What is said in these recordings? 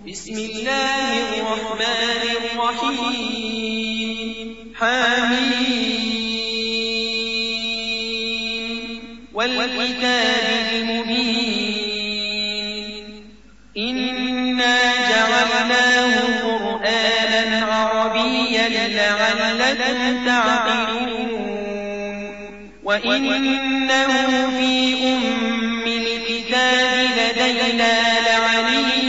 بسم الله الرحمن الرحيم حميم والكتاب المبين إنا جعلناه قرآنا عربيا لعلكم تعقلون وإنه في أم الكتاب لدينا لعلي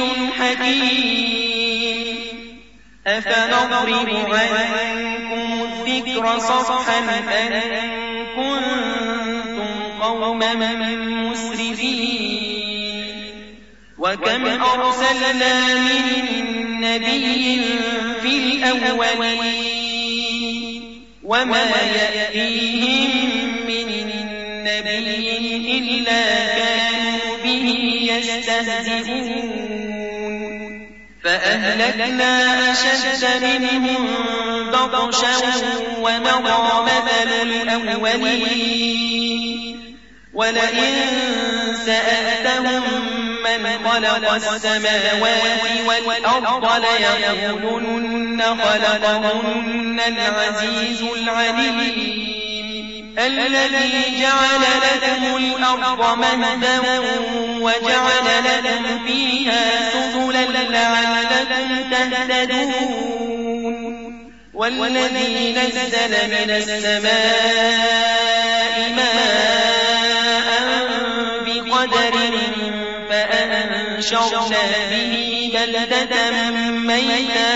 حكيم أفنضرب عنكم الذكر صفحا أن كنتم قوما مسرفين وكم أرسلنا من نبي في الأولين وما يأتيهم من نبي إلا كانوا به يستهزئون فأهلكنا أشد منهم بطشا ومضى مثل الأولين ولئن سألتهم من خلق السماوات والأرض ليقولن خلقهن العزيز العليم الذي جعل لكم الأرض مهدا وجعل لكم فيها سبلا لعلكم تهتدون والذي نزل من السماء ماء بقدر فأنشرنا به بلدة ميتا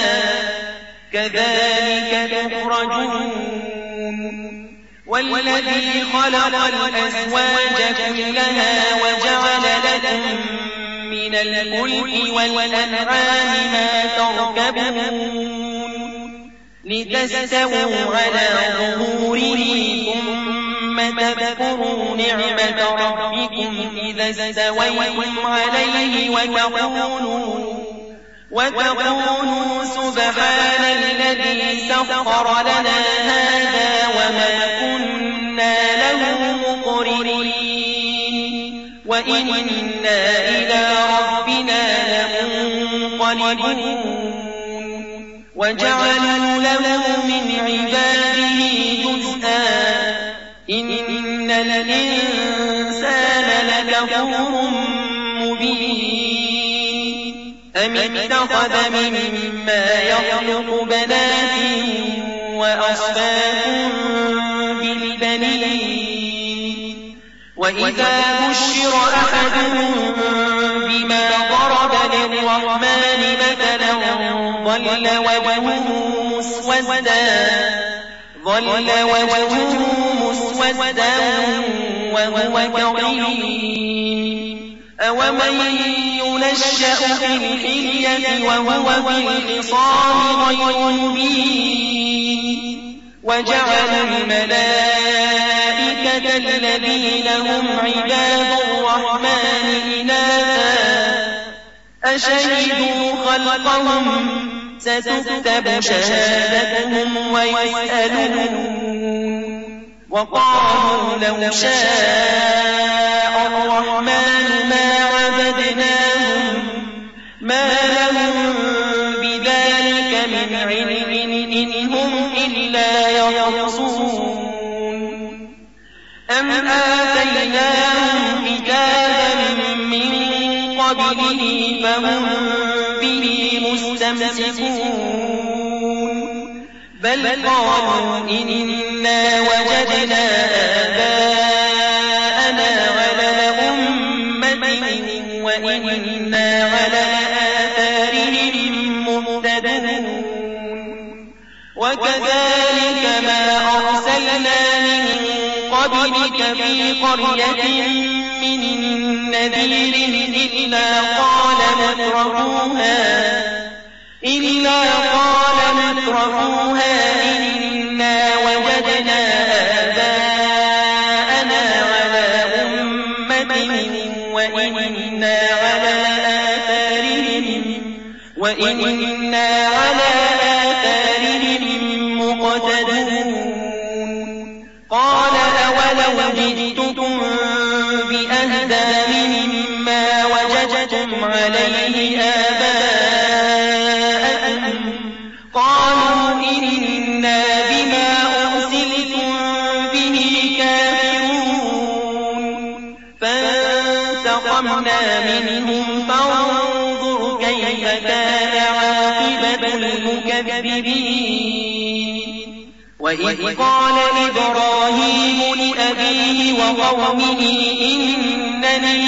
كذلك تخرجون والذي خلق الأزواج كلها وجعل لكم من الملك والأنعام ما تركبون لتستووا على ظهوره ثم تذكروا نعمة ربكم إذا استويتم عليه وتقولوا سبحان الذي سخر لنا هذا وما كنا له مقرنين وإنا إلى ربنا لمنقلبون وجعلوا له من عباده جزءا إن الإنسان لكفور مبين أم اتخذ مما يخلق بنات وأصفاكم بالبنين وإذا بشر أحدهم بما ضرب للرحمن مثلا ظل وجهه مسودا وهو كظيم أومن ينشأ في الحلية وهو في الخصام غير مبين وجعل الملائكة الذين هم عباد الرحمن إناثا أشهدوا خلقهم ستكتب شهادتهم ويسألون وقالوا لو شاء الرحمن ما عبدناهم ما لهم بذلك من علم إن هم إلا يخرصون أم آتيناهم كتابا من قبله فهم به مستمسكون بل قالوا إنا وجدنا آباءنا على أمة وإنا على آثارهم مهتدون وكذلك ما أرسلنا من قبلك في قرية من نذير إلا قال مترفوها إنا وجدنا آباءنا على أمة وإنا على آثارهم مقتدون قال أولو جئتكم بأهدى مما وجدتم عليه آباءكم انتقمنا منهم فانظر كيف كان عاقبة المكذبين وإذ قال إبراهيم لأبيه وقومه إنني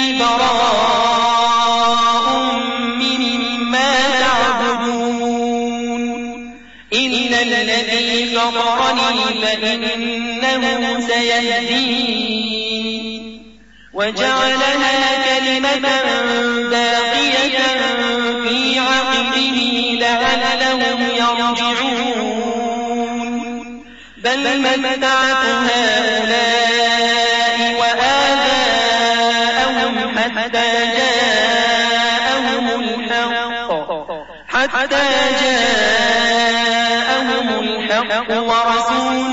براء مما تعبدون إلا الذي فطرني فإنه سيهدين وجعلها كلمة باقية في عقبه لعلهم يرجعون بل متعت هؤلاء وآباءهم حتى جاءهم الحق ورسول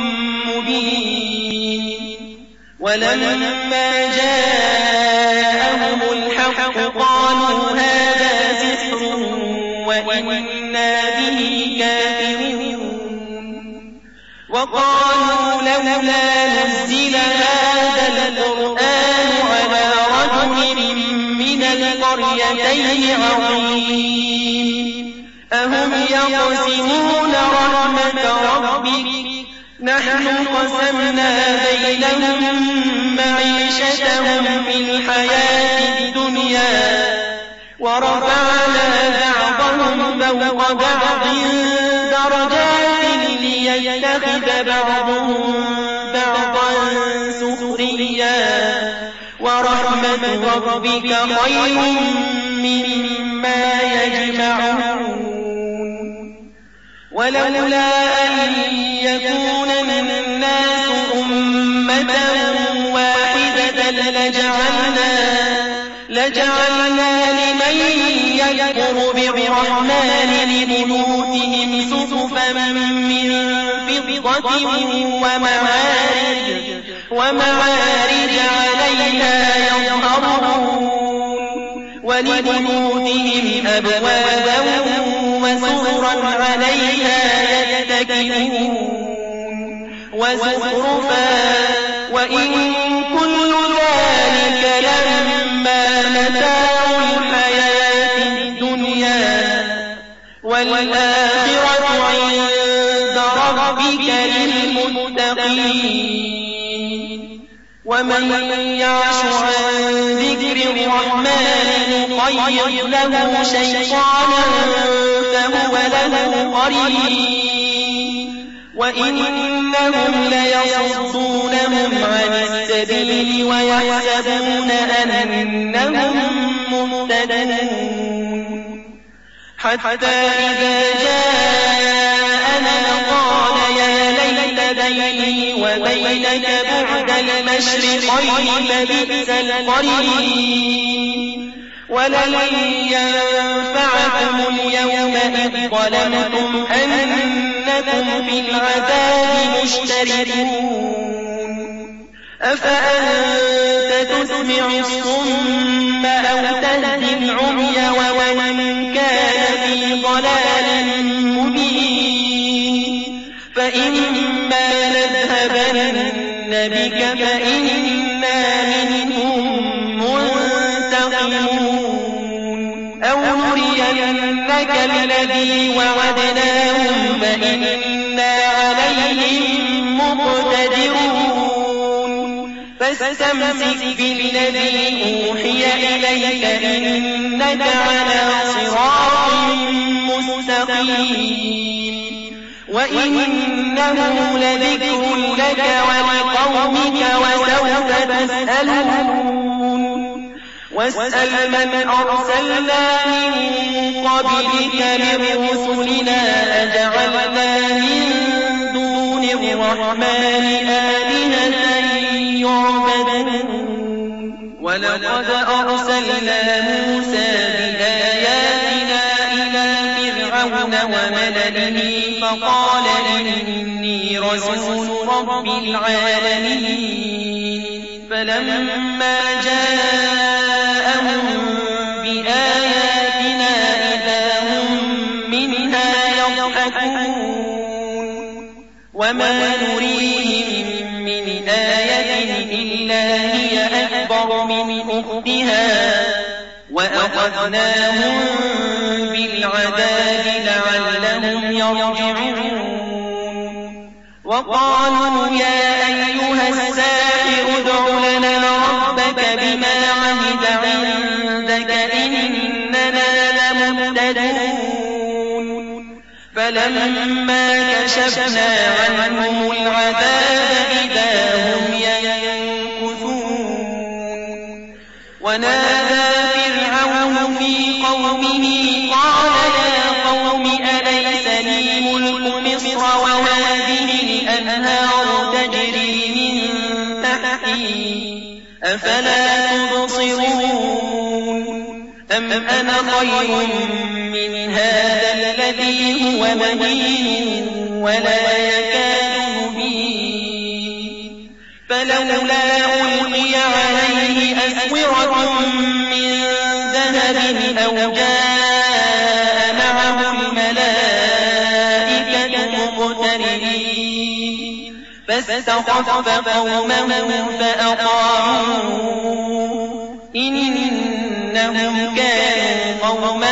مبين ولما جاءهم الحق قالوا هذا سحر وإنا به كافرون وقالوا لولا نزل هذا القرآن على رجل من القريتين عظيم أهم يقسمون رحمة ربك نحن قسمنا بينهم معيشتهم في الحياة الدنيا ورفعنا بعضهم فوق بعض درجات ليتخذ بعضهم بعضا سخريا ورحمة ربك خير مما يجمعون ولولا أن يكون الناس أمة واحدة لجعلنا لمن يكفر بالرحمن لبيوتهم سقفا من فضة ومعارج عليها يظهرون ولبيوتهم أبوابا وسررا عليها يتكئون وزخرفا وإن كل ذلك لما متاع الحياة الدنيا والآخرة عند ربك للمتقين ومن يعش عن ذكر الرحمن نقيض له شيطانا فهو له قرين وإنهم ليصدونهم عن السبيل ويحسبون أنهم مهتدون حتى إذا جاءنا قال يا ليت بيني وبينك بعد المشرقين فبئس القرين ولن ينفعكم اليوم إذ ظلمتم أنكم في العذاب مشتركون أفأنت تسمع الصم أو تهدي العمي ومن كان في ضلال مبين فإما نذهبن بك فإنا منهم منتقمون أو نرينك الذي وعدناهم فإنا عليهم مقتدرون فاستمسك بالذي أوحي إليك إنك على صراط مستقيم وإنه لذكر لك ولقومك وسوف تسألون واسأل من أرسلنا من قبلك من رسلنا أجعلنا من دون الرحمن آلهة يعبدون ولقد أرسلنا موسى بآياتنا إلى فرعون وملئه فقال إني رسول رب العالمين فلما جاءهم بآياتنا إذا هم منها يضحكون وما نريهم من آية إلا هي أكبر من أختها لأخذناهم بالعذاب لعلهم يرجعون وقالوا يا أيها الساحر ادع لنا ربك بما عهد عندك إننا لمهتدون فلما كشفنا عنهم العذاب إذا هم ينكثون ونادى فرعون في قومه قال يا قوم أليس لي ملك مصر وهذه الأنهار تجري من تحتي أفلا تبصرون أم أنا خير من هذا الذي هو مهين ولا يكاد مبين فلولا ألقي عليه أسورة من ذهب أو جاء معه الملائكة مقترنين فاستخف قومه فأطاعوه إنهم كانوا قوما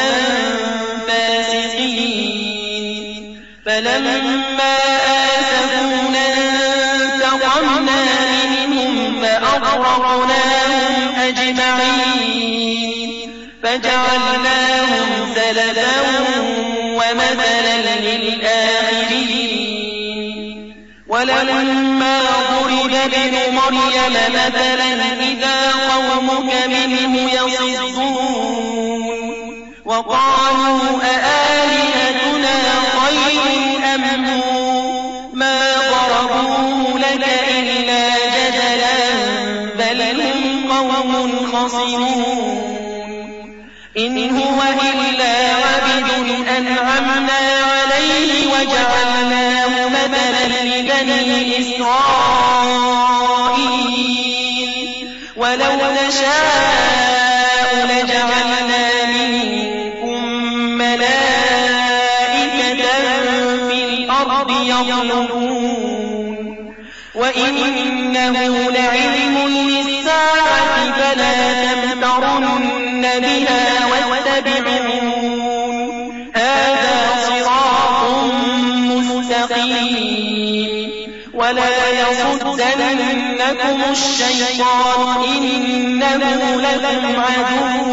فاسقين فلما آسفونا انتقمنا منهم فأغرقناهم أجمعين فجعلناهم سلفا ومثلا للآخرين ولما ضرب ابن مريم مثلا إذا قومك منه يصدون وقالوا أآلهتنا خير أم هو ما ضربوه لك إلا جدلا بل هم قوم خصمون إن هو إلا عبد أنعمنا عليه وجعلناه مثلا لبني إسرائيل ولو نشاء لجعلنا منكم ملائكة في الأرض يخلقون وإنه لعلم للساعة فلا تمترن بها واتبعون هذا صراط مستقيم ولا يصدنكم الشيطان إنه لكم عدو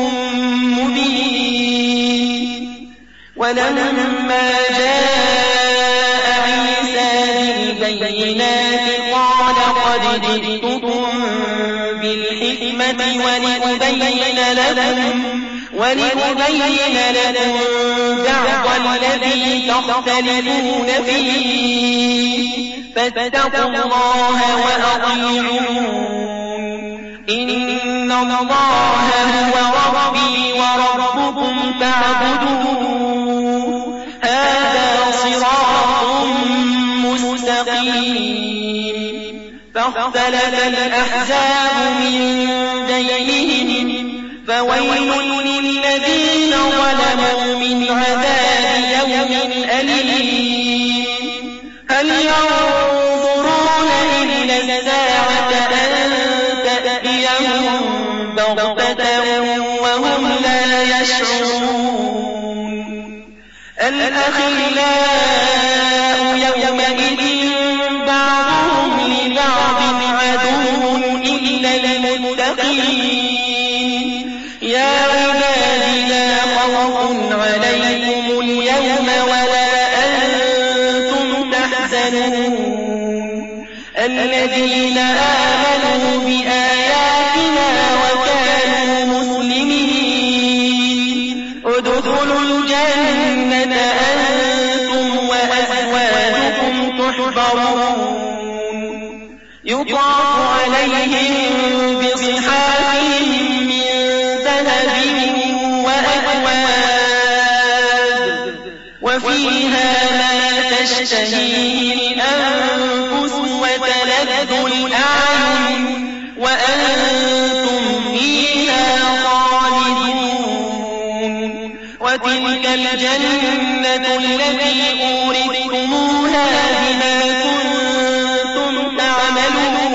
مبين ولما جاء عيسى بالبينات قال قد جئتكم بالحكمة ولأبين لكم بعض الذي تختلفون فيه فاتقوا الله وأطيعون إن الله هو ربي وربكم فاعبدوه هذا صراط مستقيم فاختلف الأحزاب من بينهم فويل للذين ظلموا من عذاب يوم أليم هل ينظرون إلا الساعة أن تأتيهم بغتة وهم لا يشعرون الأخلاء يومئذ بعضهم لبعض عدو إلا المتقين يا عبادي لا خوف عليكم اليوم ولا أنتم تحزنون الذين آمنوا بآياتنا وكانوا مسلمين ادخلوا الجنة أنتم وأزواجكم تحبرون يطاف عليهم بصحاف من ذهب وأكواب وفيها ما تشتهيه الأنفس وتلذ الأعين وأنتم فيها خالدون وتلك الجنة التي أورثتموها بما كنتم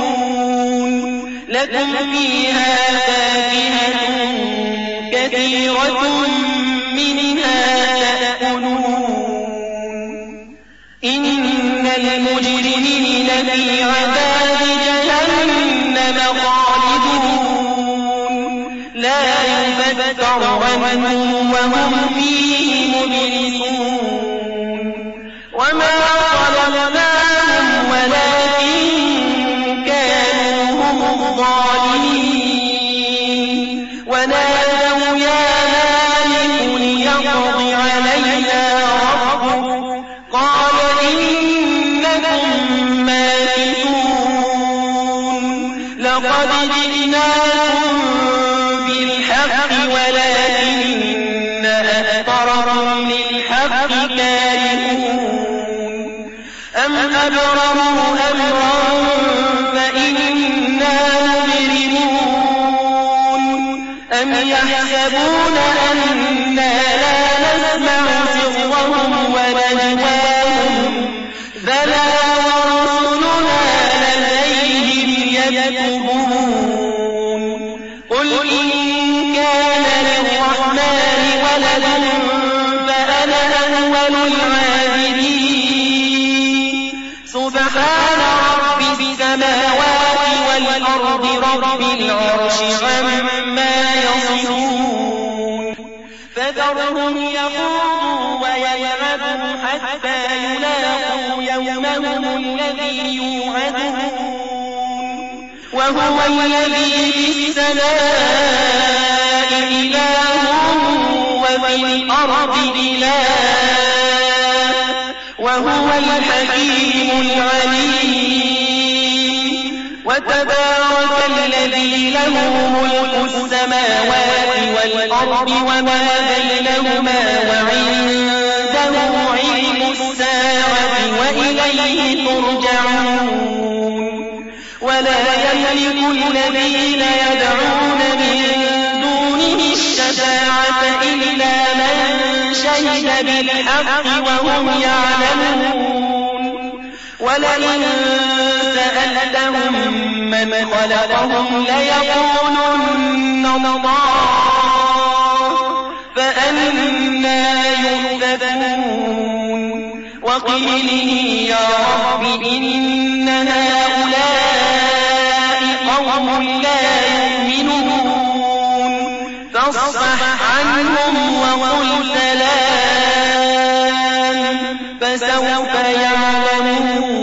تعملون لكم فيها فاكهة كثيرة كثيرة منها تأكلون إن المجرمين في عذاب جهنم خالدون لا يفتر عنهم وهم فيه مبلسون وما ظلمناهم ولكن كانوا هم الظالمين ونادوا يا مالك ليقض علينا ربك قال إنكم ماكثون لقد جئناكم بالحق ولكن أكثركم للحق كارهون أم أبرموا أمرا فإنا مبرمون أم يحسبون أنا لا نسمع سرهم ونجواهم بلى ورسلنا لديهم يكتبون قل إن كان للرحمن ولد فأنا أول العابدين سبحان رب السماوات والأرض رب العرش عما يصفون فذرهم يخوضوا ويلعبوا حتى يلاقوا يومهم الذي يوعدون وهو الذي في السماء إله وفي الأرض إله وهو الحكيم العليم وتبارك الذي له ملك السماوات والأرض وما بينهما وعنده علم الساعة وإليه ترجعون ولا يملك الذين يدعون من دونه الشفاعة إلا من شهد بالحق وهم يعلمون ولئن سألتهم من خلقهم ليقولن الله فأنى يؤفكون وقيله يا رب إن هؤلاء قوم لا يؤمنون فاصفح عنهم وقل سلام فسوف يعلمون